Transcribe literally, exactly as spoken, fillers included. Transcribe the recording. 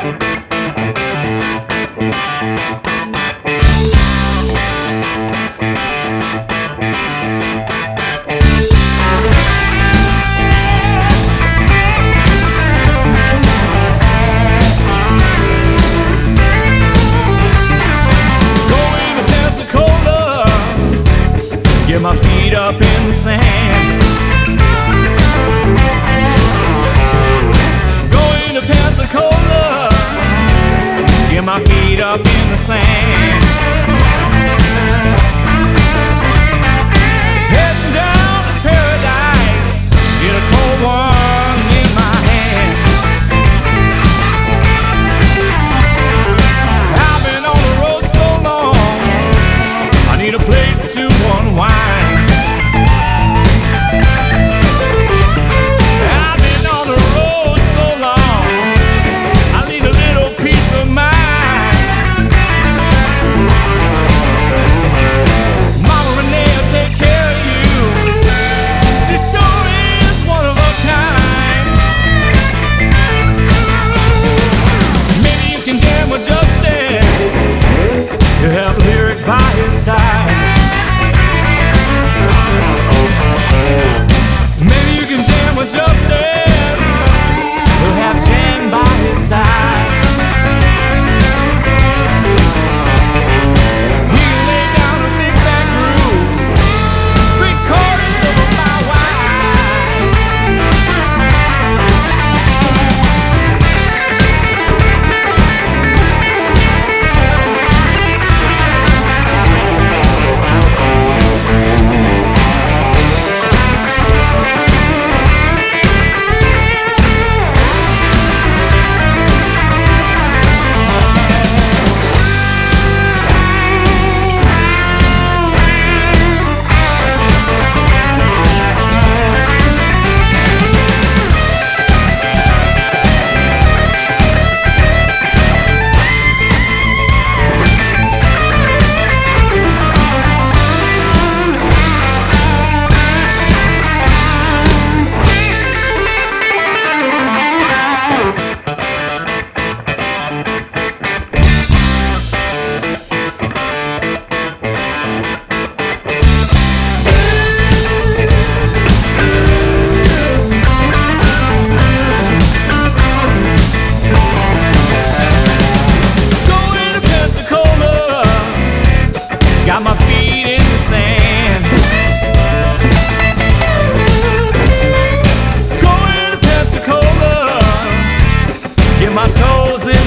Get my feet up in the sand. Going to Pensacola. Get my feet up in the sand. Heading down to paradise. Get a cold one in my hand. I've been on the road so long, I need a place to unwind. I've been on the road so long, I need a little peace of mind. Mama Renee will take care of you. She sure is one of a kind. Maybe you can jam with Justin. You have a lyric by his side. Maybe you can jam with Justin. He'll have Jan by his side. He can lay down a big fat groove, three quarters of a mile wide. Got my feet in the sand. Going to Pensacola. Get my toes in